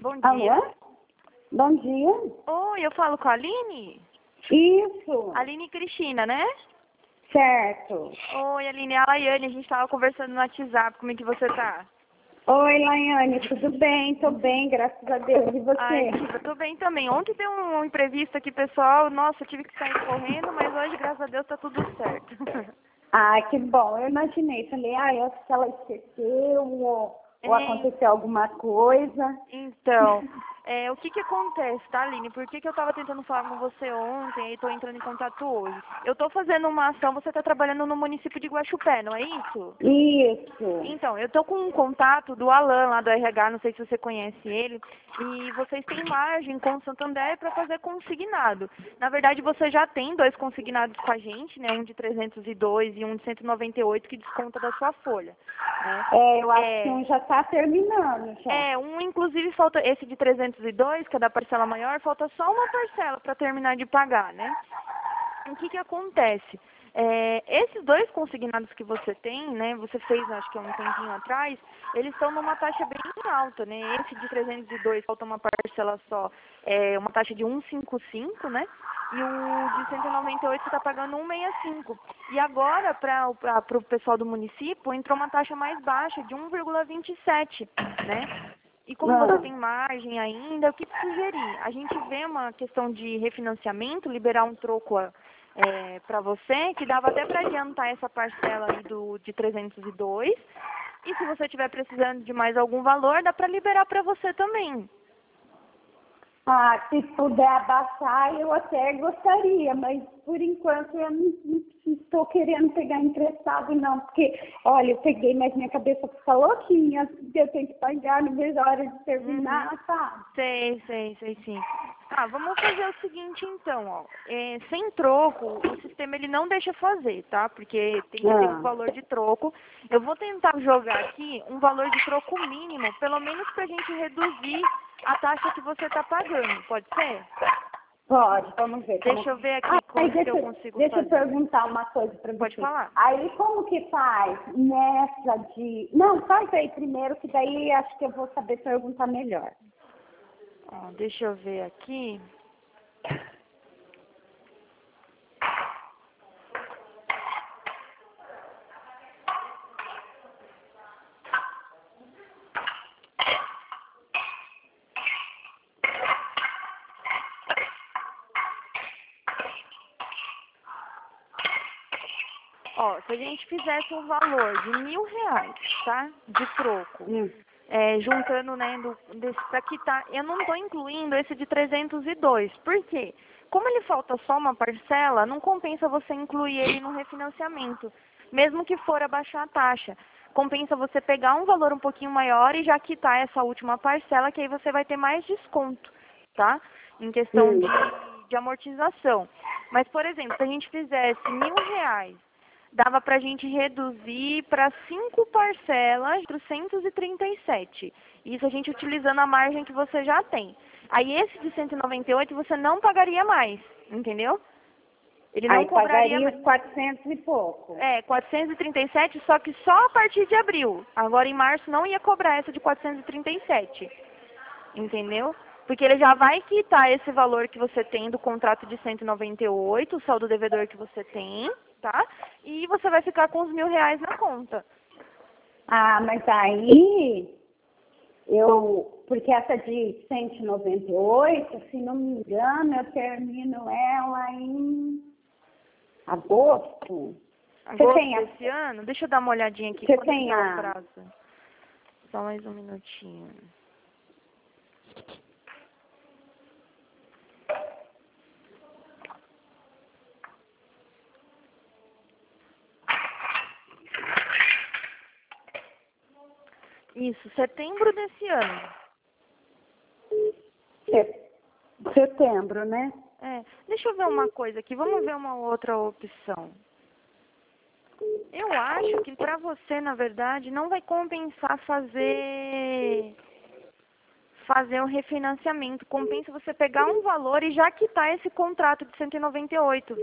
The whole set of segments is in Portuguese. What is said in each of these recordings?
Bom dia. Alô? Bom dia. Oi, eu falo com a Aline? Isso. Aline Cristina, né? Certo. Oi, Aline, é a Laiane, a gente tava conversando no WhatsApp, como é que você tá? Oi, Laiane, tudo bem? Tô bem, graças a Deus. E Ai, você? eu tô bem também. Ontem deu um imprevisto aqui, pessoal. Nossa, eu tive que sair correndo, mas hoje, graças a Deus, tá tudo certo. Ah, que bom. Eu imaginei. Falei, eu acho que ela esqueceu ou É, aconteceu alguma coisa. Então, o que que acontece, tá, Aline? Por que que eu tava tentando falar com você ontem e tô entrando em contato hoje? Eu tô fazendo uma ação, você tá trabalhando no município de Guaxupé, não é isso? Isso. Então, eu tô com um contato do Alan lá do RH, não sei se você conhece ele, e vocês têm margem com o Santander para fazer consignado. Na verdade, você já tem 2 consignados com a gente, né? Um de 302 e um de 198 que desconta da sua folha, né? Eu acho que um já tá terminando já. Um inclusive falta esse de 302, que é da parcela maior, falta só uma parcela para terminar de pagar, né? O que que acontece? Esses 2 consignados que você tem, né, você fez acho que há um tempinho atrás, eles estão numa taxa bem alta, né? Esse de 302 falta uma parcela só, uma taxa de 155, né? E o de 198 você está pagando 165. E agora, para o pessoal do município, entrou uma taxa mais baixa, de 1,27, né? E como você Ah, tem margem ainda, o que te sugerir? A gente vê uma questão de refinanciamento, liberar um troco para você, que dava até para adiantar essa parcela aí de 302. E se você estiver precisando de mais algum valor, dá para liberar para você também. se puder abaixar, eu até gostaria, mas por enquanto eu não estou querendo pegar emprestado, não, porque, olha, eu peguei, mas minha cabeça fica louquinha, eu tenho que pagar, não vejo a hora de terminar, sabe? Sei sim. Ah, vamos fazer o seguinte então, ó. Sem troco, o sistema ele não deixa fazer, tá? Porque tem que ter um Ah, valor de troco. Eu vou tentar jogar aqui um valor de troco mínimo, pelo menos pra gente reduzir a taxa que você tá pagando, pode ser? pode, vamos ver. Deixa eu ver aqui Aí quanto que eu consigo deixa eu fazer. perguntar uma coisa para Pode você. falar. Aí como que faz nessa de... Não, faz aí primeiro, que daí acho que eu vou saber perguntar melhor. Ó, deixa eu ver aqui. Ó, se a gente fizesse um valor de R$ 1.000, tá? De troco, Hum. juntando, né, para quitar, eu não estou incluindo esse de 302. Por quê? Como ele falta só uma parcela, não compensa você incluir ele no refinanciamento, mesmo que for abaixar a taxa. Compensa você pegar um valor um pouquinho maior e já quitar essa última parcela, que aí você vai ter mais desconto, tá? Em questão Hum. de amortização. Mas, por exemplo, se a gente fizesse R$ 1.000, dava para a gente reduzir para 5 parcelas de 437. Isso a gente utilizando a margem que você já tem. Aí esse de 198 você não pagaria mais, entendeu? Ele não Aí cobraria pagaria mais. os 400 e pouco. 437, só que só a partir de abril. Agora em março não ia cobrar essa de 437, entendeu? Porque ele já vai quitar esse valor que você tem do contrato de 198, o saldo devedor que você tem, tá? E você vai ficar com os R$ 1.000 na conta. Ah, mas aí porque essa de 198, se não me engano, eu termino ela em agosto. Você Agosto tem desse ano, deixa eu dar uma olhadinha aqui, você quando que tem é o prazo? Só mais um minutinho. Isso, setembro desse ano. setembro, né? Deixa eu ver uma coisa aqui, vamos ver uma outra opção. Eu acho que para você, na verdade, não vai compensar fazer um refinanciamento. Compensa você pegar um valor e já quitar esse contrato de 198.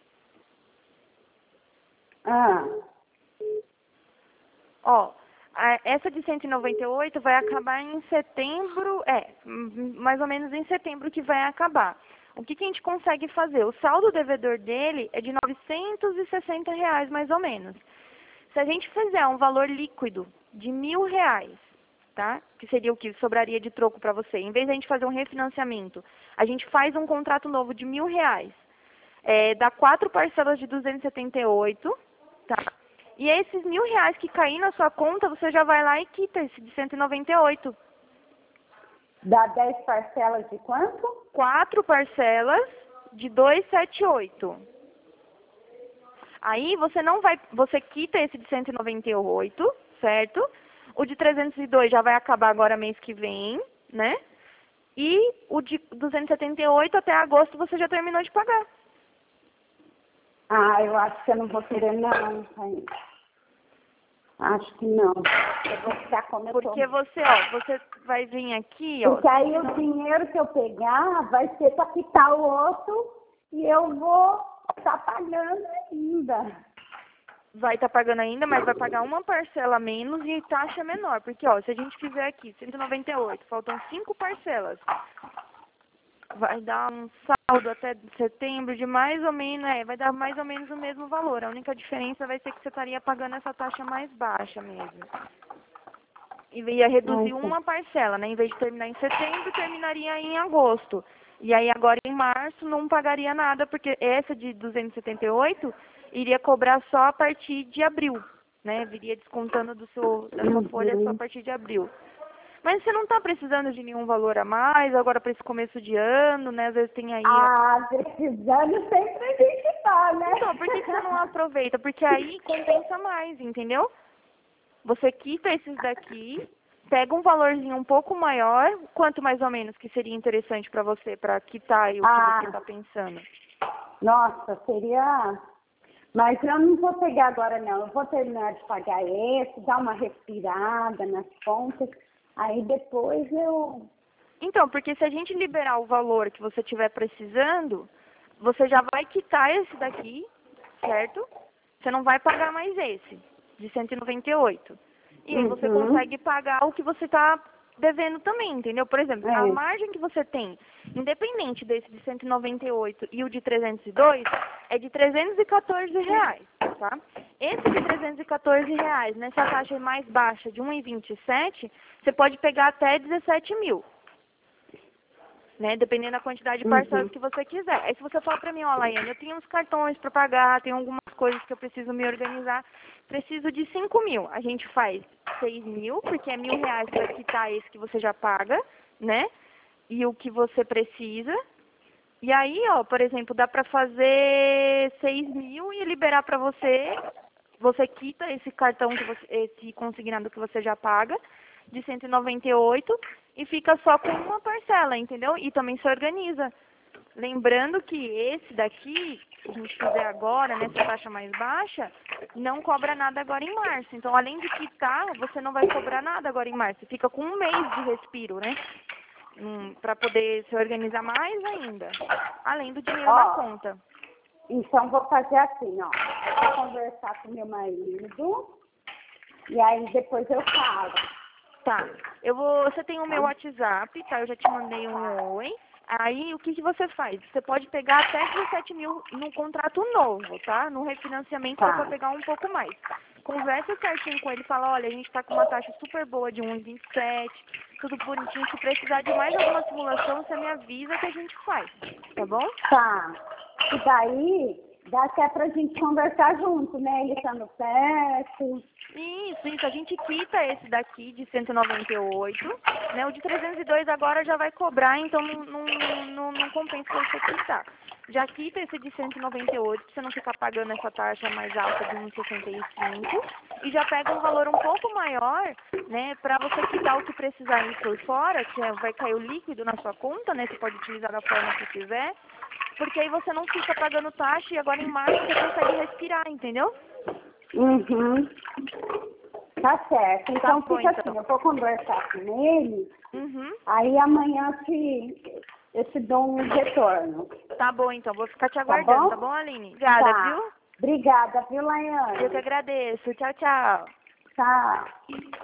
Ah, Ó, essa de 198 vai acabar em setembro, mais ou menos em setembro que vai acabar. O que a gente consegue fazer? O saldo devedor dele é de R$ 960 mais ou menos. Se a gente fizer um valor líquido de R$ 1.000, tá? Que seria o que sobraria de troco para você. Em vez de a gente fazer um refinanciamento, a gente faz um contrato novo de R$ 1.000. Dá 4 parcelas de 278, tá? E esses R$ 1.000 que cair na sua conta, você já vai lá e quita esse de 198. Dá 10 parcelas de quanto? 4 parcelas de 278. Aí você quita esse de 198, certo? O de 302 já vai acabar agora mês que vem, né? E o de 278 até agosto você já terminou de pagar. Ah, eu acho que eu não vou querer não, gente. Acho que não. Eu vou ficar como eu tô. Porque você vai vir aqui, ó. Porque aí o dinheiro que eu pegar vai ser para quitar o outro e eu vou estar pagando ainda. Vai estar pagando ainda, mas vai pagar uma parcela menos e taxa menor. Porque, ó, se a gente fizer aqui 198, faltam 5 parcelas. Vai dar um saldo até setembro de mais ou menos, vai dar mais ou menos o mesmo valor. A única diferença vai ser que você estaria pagando essa taxa mais baixa mesmo. E ia reduzir uma parcela, né? Em vez de terminar em setembro, terminaria em agosto. E aí agora em março não pagaria nada, porque essa de 278 iria cobrar só a partir de abril, né? Viria descontando da sua folha só a partir de abril. Mas você não está precisando de nenhum valor a mais agora para esse começo de ano, né? Às vezes tem aí... Ah, precisando sempre a gente tá, né? Então, por que você não aproveita? Porque aí compensa mais, entendeu? Você quita esses daqui, pega um valorzinho um pouco maior, quanto mais ou menos que seria interessante para você, para quitar aí o que você está pensando? Nossa, seria... Mas eu não vou pegar agora não, eu vou terminar de pagar esse, dar uma respirada nas contas, aí depois eu... Então, porque se a gente liberar o valor que você estiver precisando, você já vai quitar esse daqui, certo? Você não vai pagar mais esse, de 198. E aí você consegue pagar o que você está devendo também, entendeu? Por exemplo, a margem que você tem, independente desse de 198 e o de 302, é de R$ 314, tá? Esse de R$ 314, nessa taxa mais baixa de 1,27, você pode pegar até 17 mil. Né, dependendo da quantidade de parcelas que você quiser. Aí se você falar pra mim, ó, Laiane, eu tenho uns cartões para pagar, tenho algumas coisas que eu preciso me organizar, preciso de 5 mil. A gente faz 6 mil, porque é R$ 1.000 para quitar esse que você já paga, né? E o que você precisa. E aí, ó, por exemplo, dá para fazer 6 mil e liberar para você. Você quita esse cartão, esse consignado que você já paga, de 198, e fica só com uma parcela, entendeu? E também se organiza. Lembrando que esse daqui, que a gente fizer agora, nessa taxa mais baixa, não cobra nada agora em março. Então, além de quitar, você não vai cobrar nada agora em março. Você fica com um mês de respiro, né? Para poder se organizar mais ainda. Além do dinheiro na conta. Então, vou fazer assim, ó. Vou conversar com meu marido e aí depois eu falo. Tá. Você tem o meu WhatsApp, tá? Eu já te mandei um oi. Aí, o que você faz? Você pode pegar até 17 mil no contrato novo, tá? No refinanciamento, dá pra pegar um pouco mais. Conversa certinho com ele, fala, olha, a gente tá com uma taxa super boa de 1,27, tudo bonitinho. Se precisar de mais alguma simulação, você me avisa que a gente faz, tá bom? Tá. E daí, dá até pra gente conversar junto, né? Ele estando perto. Isso. A gente quita esse daqui de 198, né? O de 302 agora já vai cobrar, então não compensa você quitar. Já quita esse de 198, pra você não ficar pagando essa taxa mais alta de 1,65. E já pega um valor um pouco maior, né? Pra você quitar o que precisar ir por fora, que vai cair o líquido na sua conta, né? Você pode utilizar da forma que quiser. Porque aí você não fica pagando taxa e agora em março você consegue respirar, entendeu? Tá certo. Então Tá bom, fica então. assim, eu vou conversar com ele, aí amanhã eu te dou um retorno. Tá bom, então. Vou ficar te aguardando, tá bom, Aline? Obrigada, viu? Obrigada, viu, Laiane? Eu que agradeço. Tchau, tchau. Tchau.